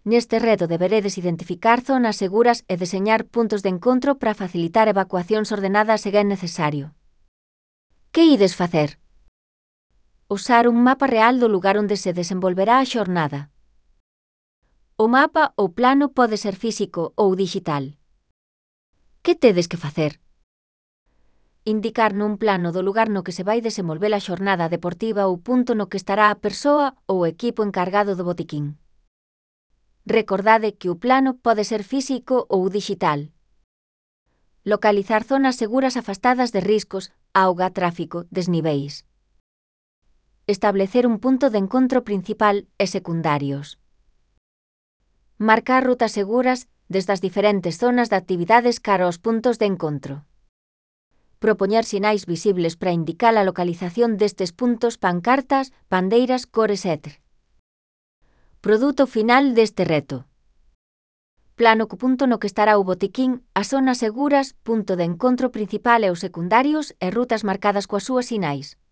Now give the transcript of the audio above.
Neste reto deberedes identificar zonas seguras e deseñar puntos de encontro para facilitar evacuacións ordenadas se é necesario. Que ides facer? Usar un mapa real do lugar onde se desenvolverá a xornada. O mapa ou plano pode ser físico ou digital. Que tedes que facer? Indicar nun plano do lugar no que se vai desenvolver a xornada deportiva o punto no que estará a persoa ou o equipo encargado do botiquín. Recordade que o plano pode ser físico ou digital. Localizar zonas seguras afastadas de riscos, auga, tráfico, desniveis. Establecer un punto de encontro principal e secundarios. Marcar rutas seguras desde as diferentes zonas de actividades cara aos puntos de encontro. Propoñer sinais visibles para indicar a localización destes puntos, pancartas, bandeiras, cores etc. Produto final deste reto. Plano co punto no que estará o botiquín, as zonas seguras, punto de encontro principal e os secundarios e rutas marcadas coas súas sinais.